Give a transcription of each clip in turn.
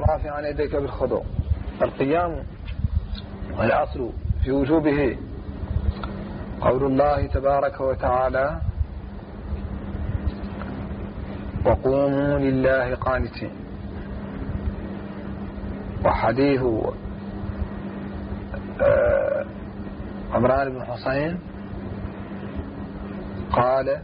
رافعا يديك بالخضوع. القيام والأصل في وجوبه قول الله تبارك وتعالى وقوموا لله قانتين، وحديث عمران بن حسين قال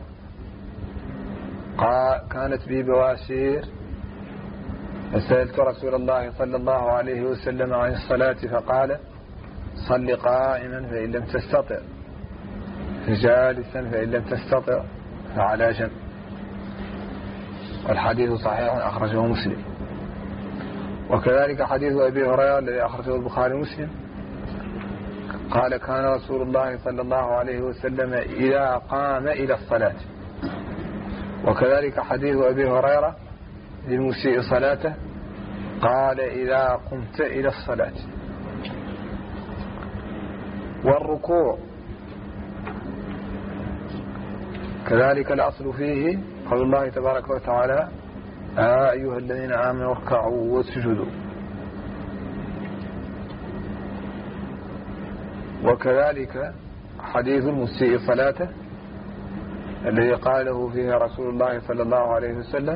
كانت بي بواسير فسألت رسول الله صلى الله عليه وسلم عن الصلاة فقال صل قائما فإن لم تستطع، جالسا فإن لم تستطع فعلى جنب. والحديث صحيح أخرجه مسلم. وكذلك حديث أبي هريرة الذي أخرجه البخاري ومسلم قال كان رسول الله صلى الله عليه وسلم إذا قام إلى الصلاة. وكذلك حديث أبي هريرة للمسيء صلاته قال إذا قمت إلى الصلاة. والركوع كذلك الأصل فيه قول الله تبارك وتعالى أيها الذين آمنوا اركعوا واسجدوا. وكذلك حديث المسيء صلاته الذي قاله فيه رسول الله صلى الله عليه وسلم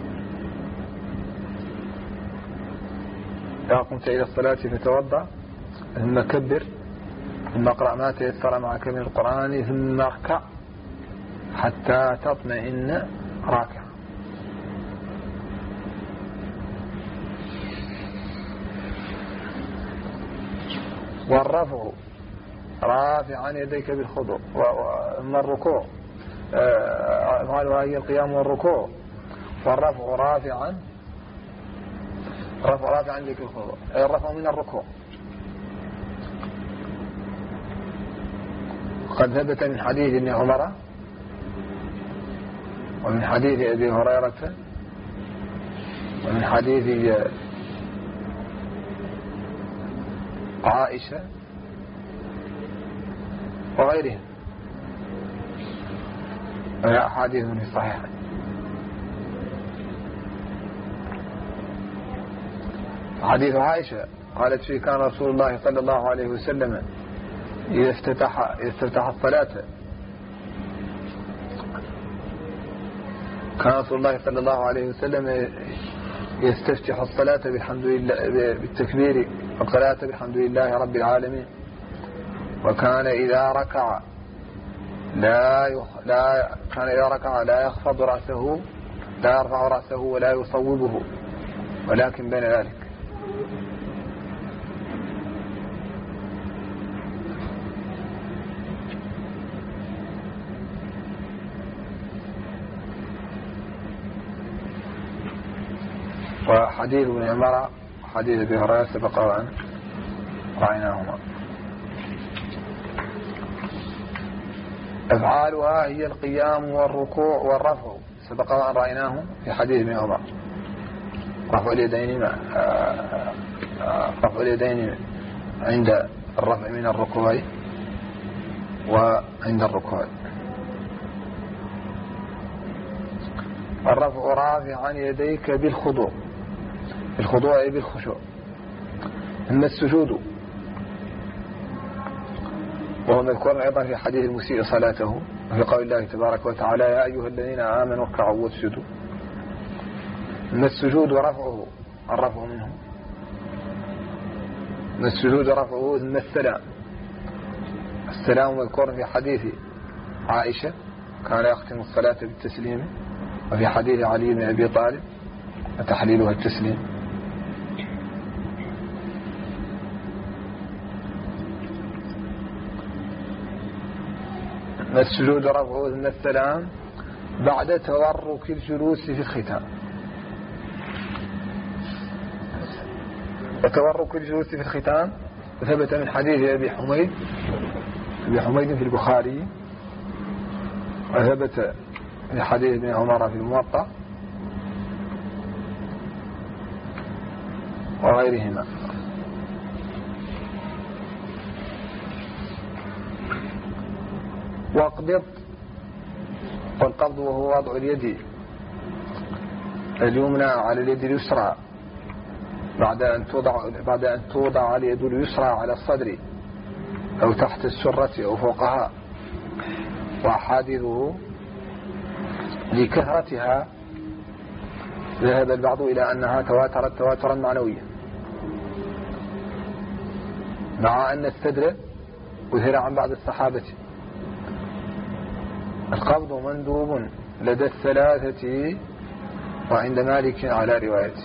إذا قمت إلى الصلاة فتوضأ ثم كبر ثم اقرأ ما تيسر معك من القرآن ثم اركع حتى تطمئن راكعا. والرفع رافعا يديك بالخضوع. وأما الركوع قالوا هي القيام والركوع. والرفع رافعا يديك بالخضوع، الرفع من الركوع. قد ثبت من حديث ابن عمر ومن حديث أبي هريرة ومن حديث عائشة وغيرهم أحاديث في الصحيح. حديث عائشة قالت فيه كان رسول الله صلى الله عليه وسلم إذا افتتح الصلاة كان رسول الله صلى الله عليه وسلم يستفتح الصلاة بالحمد لله بالتكبير والقراءة بالحمد لله رب العالمين. وكان إذا ركع لا يخفض رأسه، لا يرفع رأسه ولا يصوبه، ولكن بين ذلك. وحديث ابن عمر وحديث ابي هريره سبق وان رأيناهما. أفعالها هي القيام والركوع والرفع سبق وان رأيناه في حديث ابن عمر. رفع اليدين عند الرفع من الركوع وعند الركوع. الرفع رافعا يديك بالخضوع، بالخضوع أي بالخشوع. أما السجود وهو مذكور أيضا في حديث المسيء صلاته وفي قول الله تبارك وتعالى يا أيها الذين آمنوا اركعوا واسجدوا. أما السجود ورفعه الرفع منه. أما السجود ورفعه ثم السلام مذكور في حديث عائشة كان يختم الصلاة بالتسليم، وفي حديث علي بن أبي طالب وتحليلها التسليم. السجود رفعه ثم السلام بعد تورك الجلوس في الختام. وتورك الجلوس في الختام ثبت من حديث أبي حميد في البخاري، وثبت في حديث ابن عمر في الموطأ وغيرهما. واقبض، والقبض وهو وضع اليد اليمنى على اليد اليسرى بعد أن توضع اليد اليسرى على الصدر أو تحت السرة أو فوقها. وأحاديثه لكثرتها ذهب البعض إلى أنها تواترت تواترا معنويا، مع أن السدر أثر عن بعض الصحابة. القبض مندوب لدى الثلاثة وعند مالك على روايته.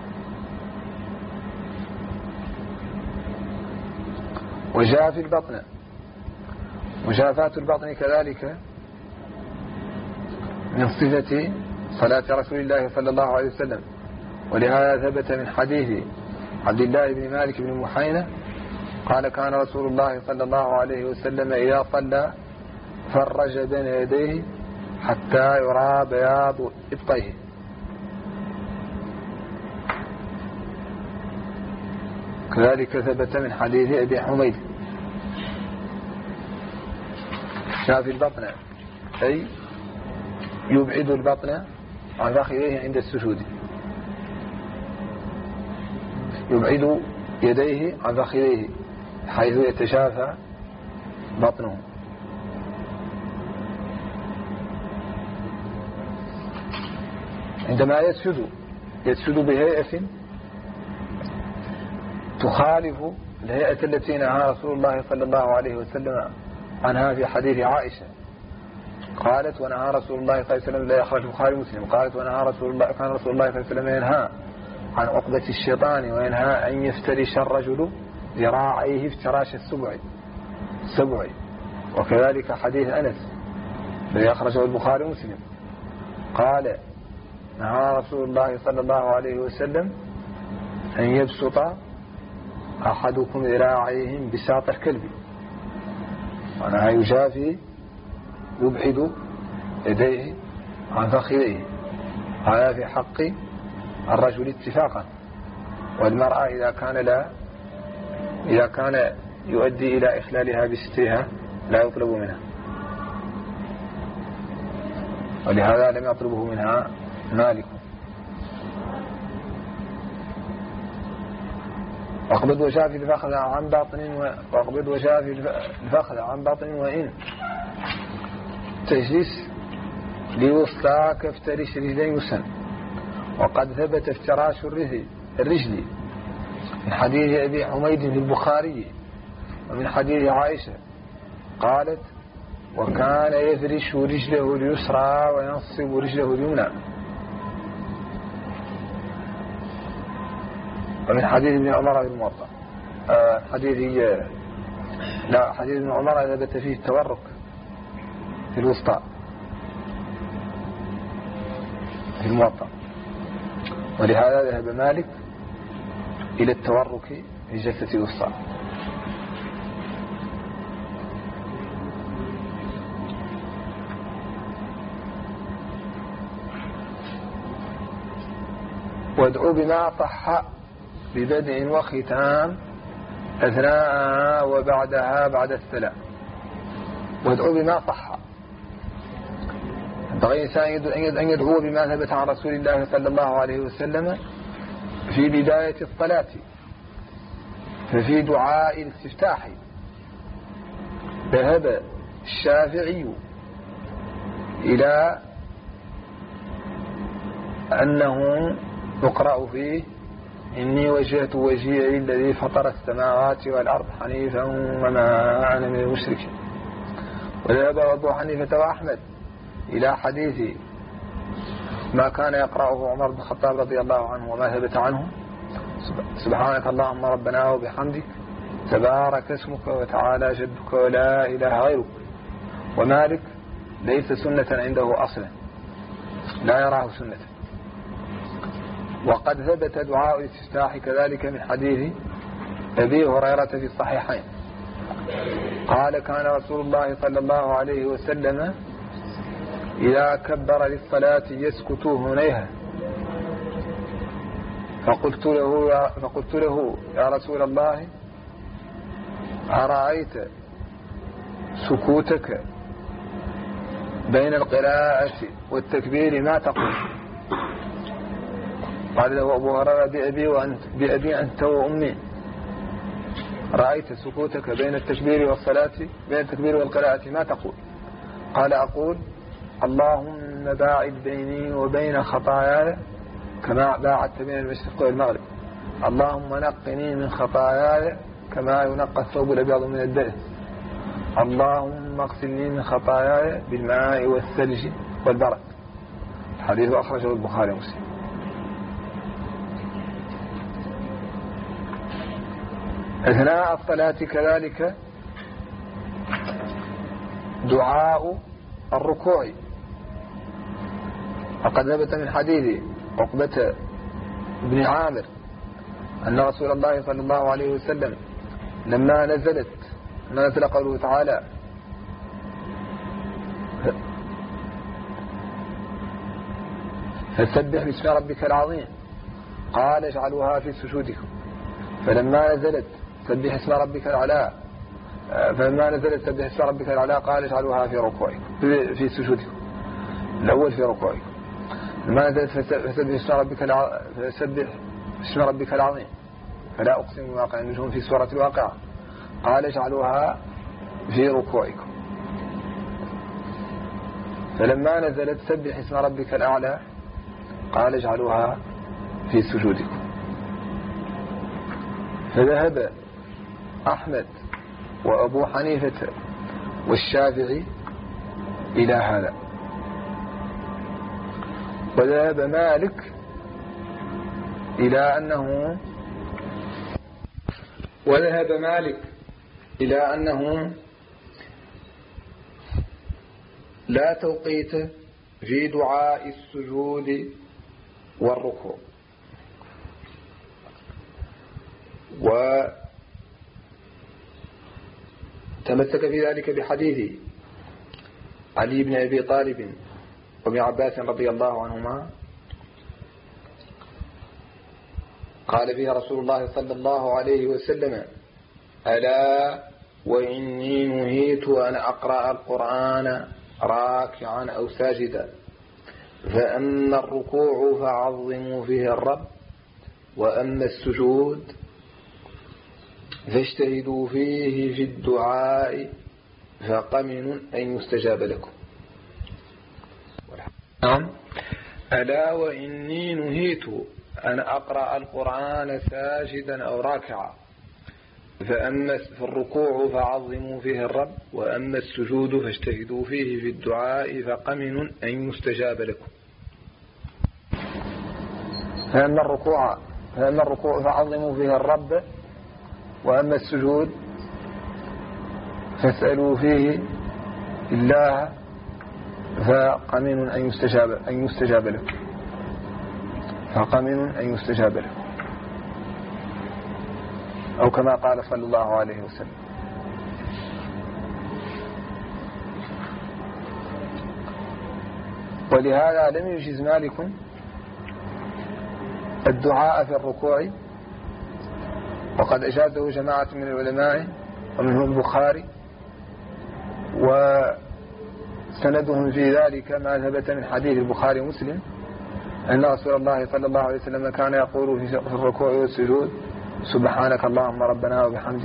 وجاء في البطن مجافاة البطن كذلك من صفة صلاة رسول الله صلى الله عليه وسلم، ولهذا ثبت من حديث عبد الله بن مالك بن محينة قال كان رسول الله صلى الله عليه وسلم إذا صلى فرج بين يديه حتى يرى بياض إبطيه. كذلك ثبت من حديث أبي حميد شاف البطن أي يبعد البطن عن فخذيه عند السجود، يبعد يديه عن فخذيه حيث يتشافى بطنه. عندما يسجد بهيئة تخالف الهيئة التي نهى رسول الله صلى الله عليه وسلم عنها في حديث عائشة قالت ونهى رسول الله صلى الله عليه وسلم لا يخرج البخاري ومسلم قالت ونهى رسول الله كان رسول الله صلى الله عليه وسلم ينهى عن عقدة الشيطان وينهى أن يفترش الرجل ذراعيه افتراش السبع. وكذلك حديث أنس لا يخرجه البخاري ومسلم قال نهى رسول الله صلى الله عليه وسلم أن يبسط أحدكم ذراعيه بساط الكلب، معناها يجافي يبعد يديه عن فخذيه، هذا في حق الرجل اتفاقا. والمرأة إذا كان يؤدي إلى إخلالها بسترها لا يطلب منها، ولهذا لم يطلبه منها مالك. واقبض وشافي الفخذ عن باطن وإن تجلس لوسطى كافترش رجلي يسن. وقد ثبت افتراش الرجل من حديث أبي حميد في البخاري ومن حديث عائشة قالت وكان يفرش رجله اليسرى وينصب رجله اليمنى. ومن حديث ابن عمر في الموطأ حديث ابن عمر ثبت فيه التورك في الوسطى في الموطأ، ولهذا ذهب مالك إلى التورك في جلسة الوسطى. وادعو بما صح ببدء وختام أثناءها وبعدها بعد السلام. وادعو بما صح، ينبغي أن يدعو بما ثبت عن رسول الله صلى الله عليه وسلم في بداية الصلاة. ففي دعاء الاستفتاح ذهب الشافعي إلى أنه يقرأ فيه إني وجهت وجهي الذي فطر السماوات والأرض حنيفا وما أنا من المشركين. وذهب أبو حنيفة وأحمد إلى حديث ما كان يقرأه عمر بن الخطاب رضي الله عنه وما ثبت عنه سبحانك اللهم ربنا وبحمدك تبارك اسمك وتعالى جدك ولا إله غيرك. ومالك ليس سنة عنده أصلا، لا يراه سنة. وقد ثبت دعاء الاستفتاح كذلك من حديث أبي هريرة في الصحيحين قال كان رسول الله صلى الله عليه وسلم إذا كبر للصلاة يسكت هنيها فقلت له يا رسول الله أرأيت سكوتك بين القراءة والتكبير ما تقول؟ قال له أبو هريرة بأبي أنت وأمي رأيت سكوتك بين التكبير والصلاة بين التكبير والقراءة ما تقول؟ قال أقول اللهم باعد بيني وبين خطاياي كما باعدت بين المشرق والمغرب، اللهم نقني من خطاياي كما ينقى الثوب الأبيض من الدنس، اللهم اغسلني من خطاياي بالماء والثلج والبرد. الحديث أخرجه البخاري ومسلم. أثناء الصلاة كذلك دعاء الركوع، وقد ثبت من حديث عقبة بن عامر أن رسول الله صلى الله عليه وسلم لما نزل قوله تعالى فسبح باسم ربك العظيم قال اجعلوها في سجودكم، فلما نزلت سبح اسم ربك الأعلى قال اجعلوها في ركوعكم في سجودكم، الأول في ركوعكم. لما نزلت فسبح اسم ربك العظيم فلا أقسم بواقع النجوم في سورة الواقعة قال اجعلوها في ركوعكم. فلما نزلت سبح اسم ربك الأعلى قال اجعلوها في سجودكم. فذهب أحمد وأبو حنيفة والشافعي إلى هذا، وذهب مالك إلى أنه لا توقيت في دعاء السجود والركوع، وتمسك في ذلك بحديث علي بن أبي طالب وابن عباس رضي الله عنهما قال فيها رسول الله صلى الله عليه وسلم ألا وإني نهيت أن أقرأ القرآن راكعا أو ساجدا، فأما الركوع فعظموا فيه الرب، وأما السجود فاجتهدوا فيه في الدعاء فقمن أن يستجاب لكم. ألا وإني نهيت أن أقرأ القرآن ساجدا أو راكعا، فأما في الركوع فعظموا فيه الرب، وأما السجود فاجتهدوا فيه في الدعاء فقمن أن يستجاب لكم. فأما الركوع فعظموا فيه الرب، وأما السجود فاسألوا فيه الله فقمن أن يستجاب لكم. فقمن أن يستجاب لكم، أو كما قال صلى الله عليه وسلم. ولهذا لم يجز مالك الدعاء في الركوع، وقد أجازه جماعة من العلماء ومنهم البخاري، وسندهم في ذلك ما ثبت من حديث البخاري ومسلم أن رسول الله صلى الله عليه وسلم كان يقول في الركوع والسجود سبحانك اللهم ربنا وبحمدك،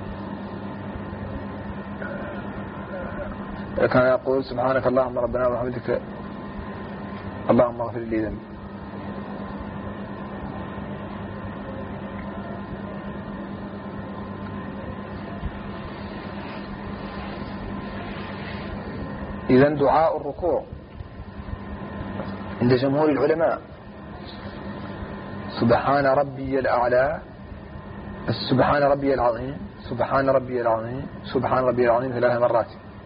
كان يقول سبحانك اللهم ربنا وبحمدك اللهم اغفر لي ذنبي. إذن دعاء الركوع عند جمهور العلماء سبحان ربي الأعلى، سبحان ربي العظيم، سبحان ربي العظيم، سبحان ربي العظيم 3 مرات.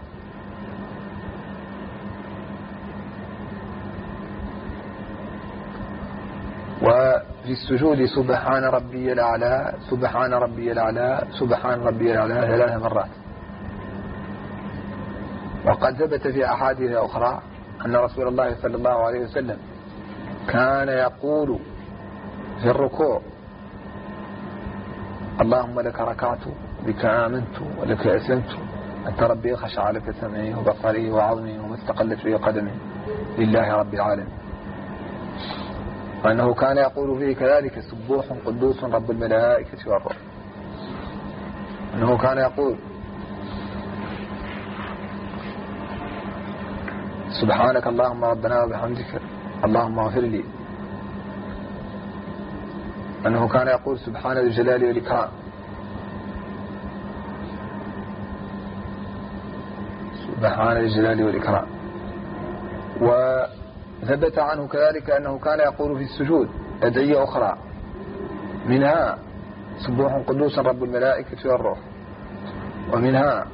وفي السجود سبحان ربي الأعلى، سبحان ربي الأعلى، سبحان ربي الأعلى 3 مرات. وقد ثبت في أحاديث أخرى أن رسول الله صلى الله عليه وسلم كان يقول في الركوع اللهم لك ركعت بك آمنت ولك أسلمت أنت ربي خشع لك سمعي وبصري وعظمي وما استقلت به قدمي لله رب العالمين. وأنه كان يقول فيه كذلك سبوح قدوس رب الملائكة والروح. أنه كان يقول سبحانك اللهم ربنا وبحمدك اللهم اغفر لي. أنه كان يقول سبحان ذي الجلال والإكرام. سبحان ذي الجلال والإكرام. وثبت عنه كذلك أنه كان يقول في السجود أدعية أخرى منها سبوح قدوس رب الملائكة والروح، ومنها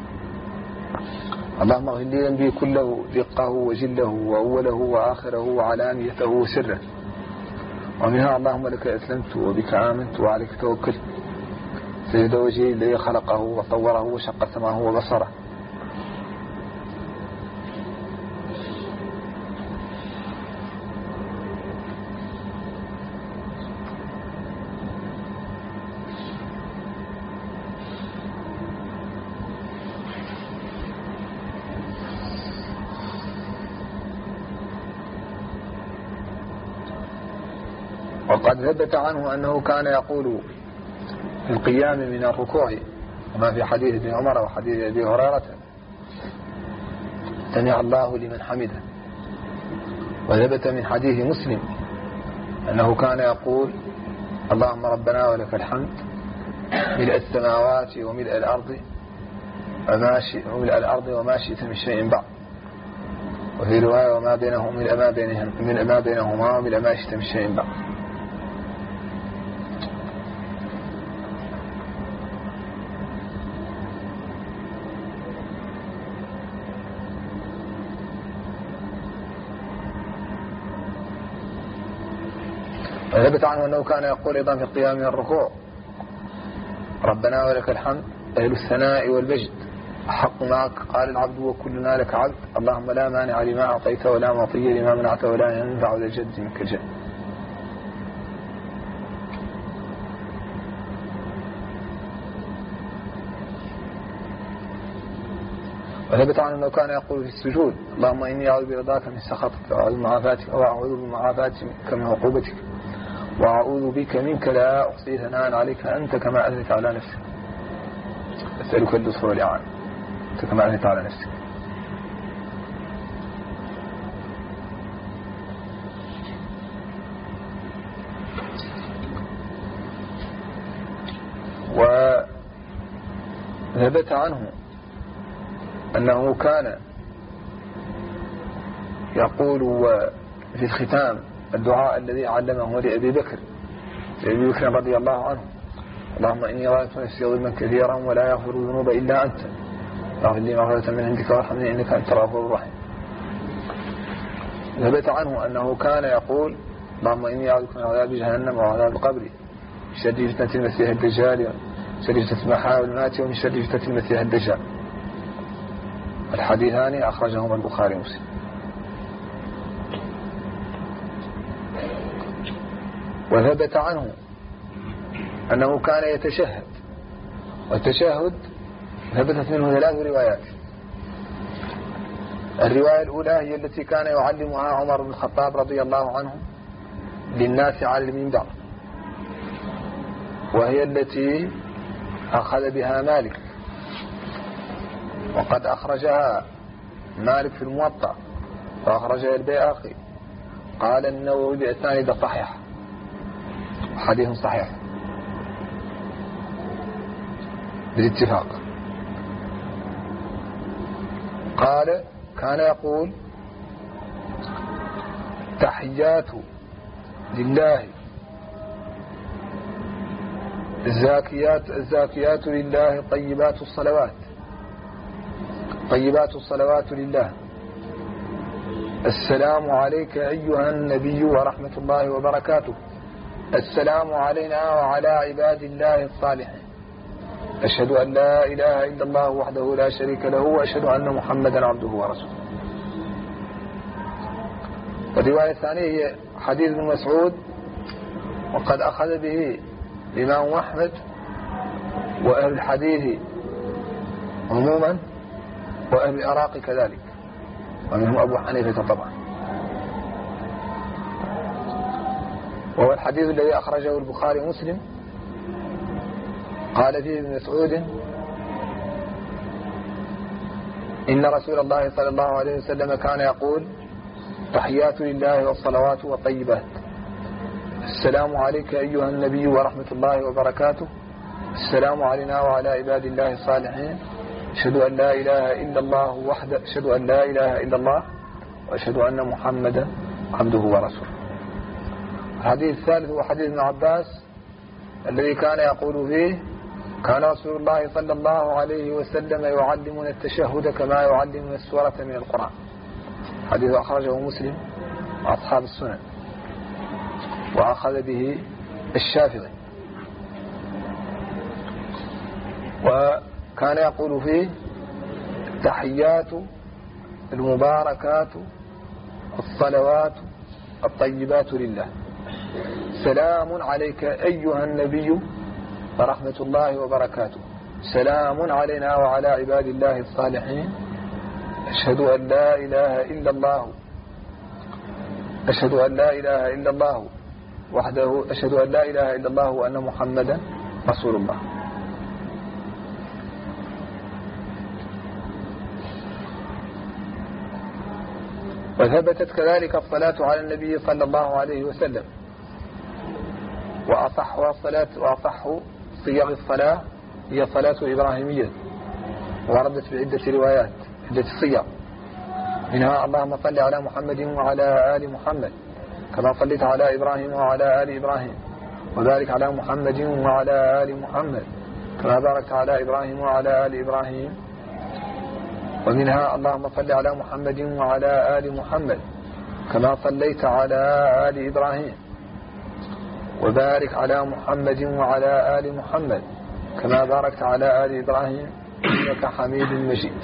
اللهم اغفر لي ذنبي كله دقه وجله وأوله وآخره وعلانيته وسره، ومنها اللهم لك أسلمت وبك آمنت وعليك توكلت سيد وجهي الذي خلقه وصوره وشق سماه وبصره. وقد ثبت عنه أنه كان يقول في القيام من الركوع وما في حديث ابن عمر وحديث أبي هريرة سمع الله لمن حمده. وثبت من حديث مسلم أنه كان يقول اللهم ربنا ولك الحمد ملء السماوات وملء الأرض وما شئت من شيء بعد، وفي رواية وما بينهم ملء ما بينهما وملء ما شئت من شيء بعد. وثبت عنه أنه كان يقول أيضا في القيام من الركوع ربنا ولك الحمد أهل الثناء والمجد أحق معك قال العبد وكلنا لك عبد اللهم لا مانع لما أعطيت ولا معطي لما منعت ولا ينفع ذا الجد منك الجد. وثبت عنه أنه كان يقول في السجود اللهم إني أعوذ برضاك من سخطك وأعوذ بمعافاتك من عقوبتك وأعوذ بك منك لا أحصي ثناء عليك أنت كما أثنيت على نفسك أسألك اللطف والإعانة أنت كما أثنيت على نفسك. وثبت عنه أنه كان يقول في الختام الدعاء الذي علمه لأبي بكر رضي الله عنه اللهم إني ظلمت نفسي ظلما كثيرا ولا يغفر الذنوب إلا أنت فاغفر لي مغفرة من عندك وارحمني إنك أنت الغفور الرحيم. ثبت عنه أنه كان يقول اللهم إني أعوذ بك من عذاب جهنم وعذاب القبر شر فتنة المسيح الدجال شر فتنة المحيا والممات ومن شر فتنة المسيح الدجال. الحديثان أخرجهما البخاري ومسلم. وثبت عنه أنه كان يتشهد، والتشهد ثبتت منه 3 روايات. الرواية الأولى هي التي كان يعلمها عمر بن الخطاب رضي الله عنه للناس على المنبر، وهي التي أخذ بها مالك، وقد أخرجها مالك في الموطأ وأخرجها البيهقي قال النووي بأسانيد صحيحة حديث صحيح بالاتفاق. قال كان يقول تحيات لله الزاكيات لله طيبات الصلوات لله السلام عليك أيها النبي ورحمة الله وبركاته السلام علينا وعلى عباد الله الصالحين أشهد أن لا إله إلا الله وحده لا شريك له وأشهد أن محمدا عبده ورسوله. والرواية الثانية هي حديث ابن مسعود وقد أخذ به الإمام أحمد وأهل الحديث عموما وأهل العراق كذلك ومنهم أبو حنيفة طبعا. الحديث الذي أخرجه البخاري ومسلم قال فيه ابن مسعود: إن رسول الله صلى الله عليه وسلم كان يقول: تحيات لله والصلوات والطيبات، السلام عليك أيها النبي ورحمة الله وبركاته، السلام علينا وعلى عباد الله الصالحين، أشهد أن لا إله إلا الله وحده، أشهد أن لا إله إلا الله وأشهد أن محمدا عبده ورسوله. الحديث الثالث هو حديث ابن عباس الذي كان يقول فيه: كان رسول الله صلى الله عليه وسلم يعلمنا التشهد كما يعلمنا السورة من القرآن. حديث أخرجه مسلم وأصحاب السنن، وأخذ به الشافعي، وكان يقول فيه: التحيات المباركات الصلوات الطيبات لله، سلام عليك أيها النبي ورحمة الله وبركاته، سلام علينا وعلى عباد الله الصالحين، أشهد أن لا إله إلا الله، أشهد أن لا إله إلا الله وحده، أشهد أن لا إله إلا الله وأن محمدا رسول الله. وثبتت كذلك الصلاة على النبي صلى الله عليه وسلم، وأصح صيغ الصلاة هي صلاة إبراهيمية، وردت بعدة روايات، عدة صيغ، منها: اللهم صل على محمد وعلى آل محمد كما صليت على إبراهيم وعلى آل إبراهيم، وبارك على محمد وعلى آل محمد كما باركت على إبراهيم وعلى آل إبراهيم. ومنها: اللهم صل على محمد وعلى آل محمد كما صليت على آل إبراهيم، وبارك على محمد وعلى آل محمد كما باركت على آل إبراهيم إنك حميد مجيد.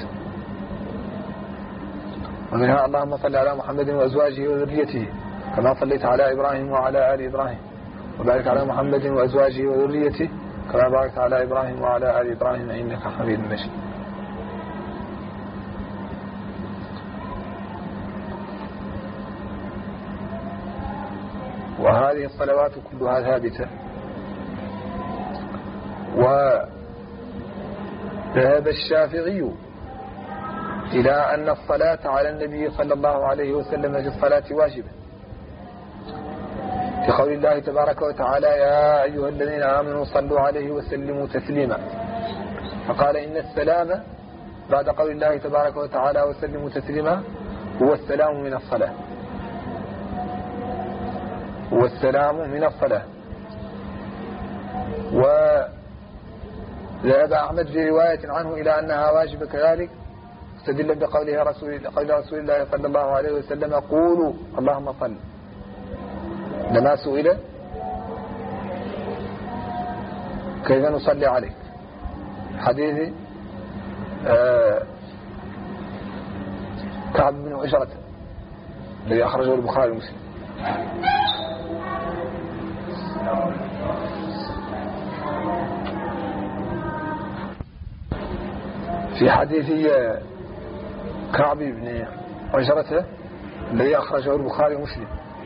ومنها: اللهم صل على محمد وأزواجه وذريته كما صليت على إبراهيم وعلى آل إبراهيم، وبارك على محمد وأزواجه وذريته كما باركت على إبراهيم وعلى آل إبراهيم إنك حميد مجيد. وهذه الصلوات كلها ثابتة. وذهب الشافعي إلى أن الصلاة على النبي صلى الله عليه وسلم في الصلاة واجبة، في قول الله تبارك وتعالى: يا أيها الذين آمنوا صلوا عليه وسلموا تسليما. فقال: إن السلام بعد قول الله تبارك وتعالى وسلموا تسليما هو السلام من الصلاة، هو السلام من الصلاة. وذهب أحمد في رواية عنه إلى أنها واجبة كذلك، استدل بقول رسول الله صلى الله عليه وسلم: قولوا اللهم صل. لما سئل: كيف نصلي عليك؟ حديث كعب بن عشرة الذي أخرجه البخاري ومسلم. في حديث كعب بن عشرة الذي أخرجه البخاري ومسلم: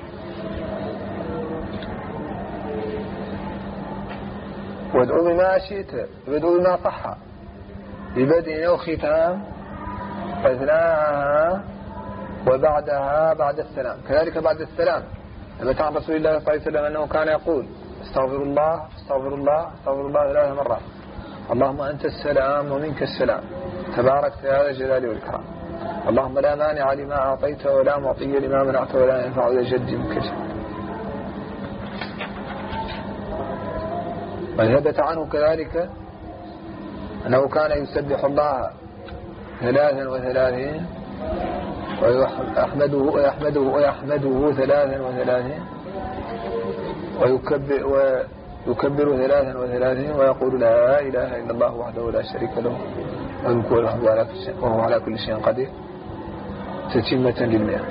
وادعوا بما شئت وادعوا بما صح، ببدء أو ختام، أثناءها وبعدها بعد السلام. كذلك بعد السلام ثبت عن رسول الله صلى الله عليه وسلم أنه كان يقول: استغفر الله استغفر الله استغفر الله 3 مرات، اللهم أنت السلام ومنك السلام، تباركت يا ذا الجلال والإكرام، اللهم لا مانع لما أعطيت ولا معطي لما منعت ولا ينفع ذا الجد منك الجد. وثبت عنه كذلك أنه كان يسبح الله 33 ويحمده 33 ويكبر 33 ويقول: لا إله إلا الله وحده لا شريك له الملك والحمد وهو على كل شيء قدير، تتمة للمئة.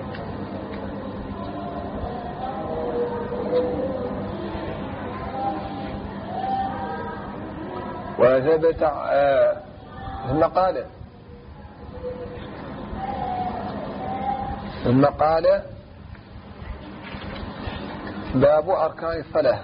وثبت ثم قال باب أركان الصلاة.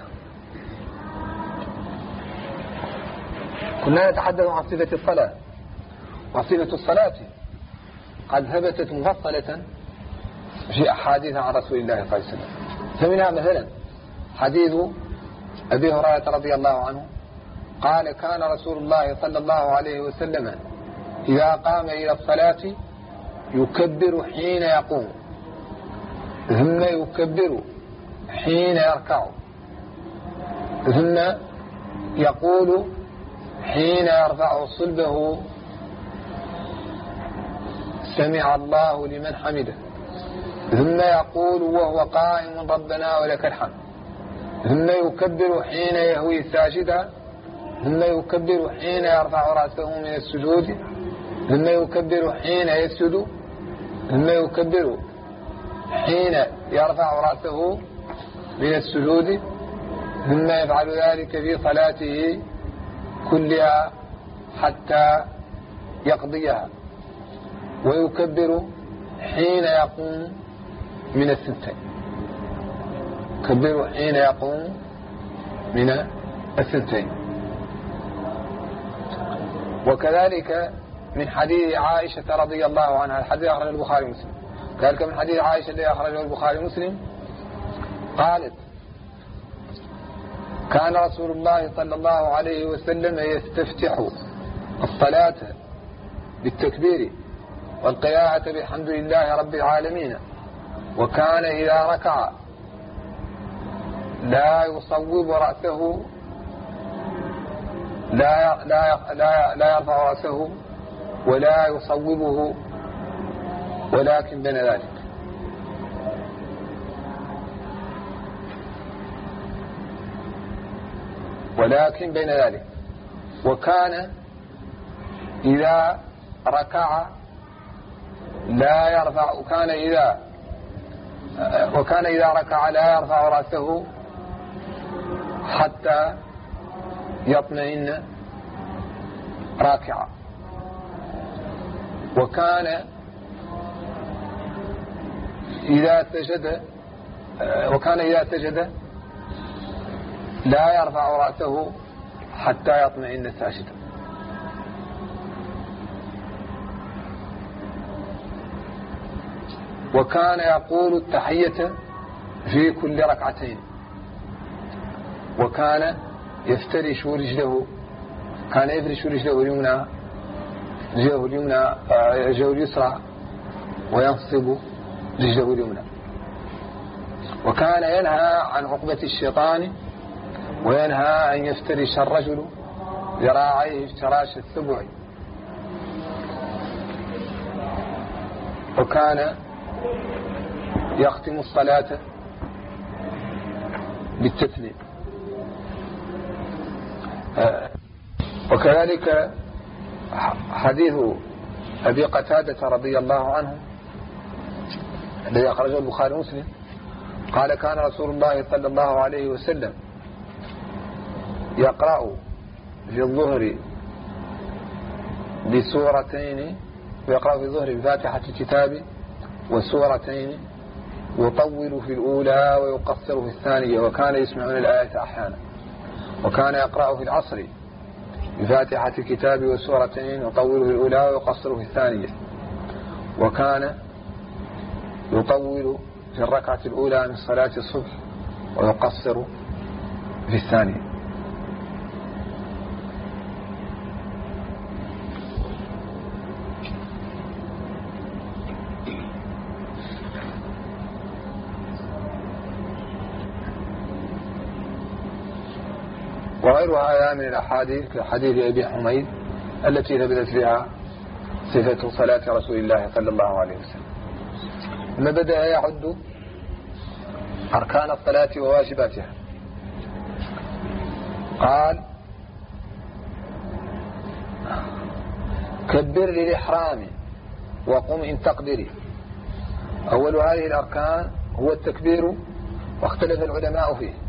كنا نتحدث عن صفة الصلاة، وصفة الصلاة قد ثبتت مفصلة في أحاديث عن رسول الله صلى الله عليه وسلم. فمنها مثلا حديث أبي هريرة رضي الله عنه قال: كان رسول الله صلى الله عليه وسلم إذا قام إلى الصلاة يكبر حين يقوم، ثم يكبر حين يركع، ثم يقول حين يرفع صلبه: سمع الله لمن حمده، ثم يقول وهو قائم: ربنا ولك الحمد، ثم يكبر حين يهوي ساجدا، ثم يكبر حين يرفع رأسه من السجود، ثم يكبر حين يسجد، ثم يكبر حين يرفع رأسه من السجود، ثم يفعل ذلك في صلاته كلها حتى يقضيها، ويكبر حين يقوم من الثنتين، يكبر حين يقوم من الثنتين. وكذلك من حديث عائشة رضي الله عنها، الحديث أخرجه البخاري ومسلم، كذلك من حديث عائشة الذي أخرجه البخاري ومسلم قالت: كان رسول الله صلى الله عليه وسلم يستفتح الصلاة بالتكبير والقراءة بالحمد لله رب العالمين، وكان إذا ركع لا يصوب رأسه، لا يرفع رأسه ولا يصوبه، ولكن بين ذلك. ولكن بين ذلك. وكان إذا ركع لا يرفع، وكان إذا ركع لا يرفع رأسه حتى يطمئن راكعا، وكان إذا سجد لا يرفع رأسه حتى يطمئن ساجدا. وكان يقول التحية في كل ركعتين، وكان يفترش رجله، كان يفرش رجله اليمنى رجله اليسرى، وينصب رجله اليمنى. وكان ينهى عن عقبة الشيطان، وينهى أن يفترش الرجل ذراعيه افتراش السبع. وكان يختم الصلاة بالتسليم. وكذلك حديث أبي قتادة رضي الله عنه الذي أخرجه البخاري ومسلم قال: كان رسول الله صلى الله عليه وسلم يقرأ في الظهر بسورتين، ويقرأ في الظهر بفاتحة الكتاب وسورتين، يطول في الأولى ويقصر في الثانية، وكان يسمعون الآية أحيانا. وكان يقرأ في العصر بفاتحة الكتاب وسورتين، يطول في الأولى ويقصر في الثانية. وكان يطول في الركعة الأولى من صلاة الصبح ويقصر في الثانية. وغيرها من الأحاديث كحديث أبي حميد التي ثبتت فيها صفة صلاة رسول الله صلى الله عليه وسلم. ثم بدأ يعد أركان الصلاة وواجباتها. قال: كبر للإحرام وقم إن تقدري. أول هذه الأركان هو التكبير، واختلف العلماء فيه،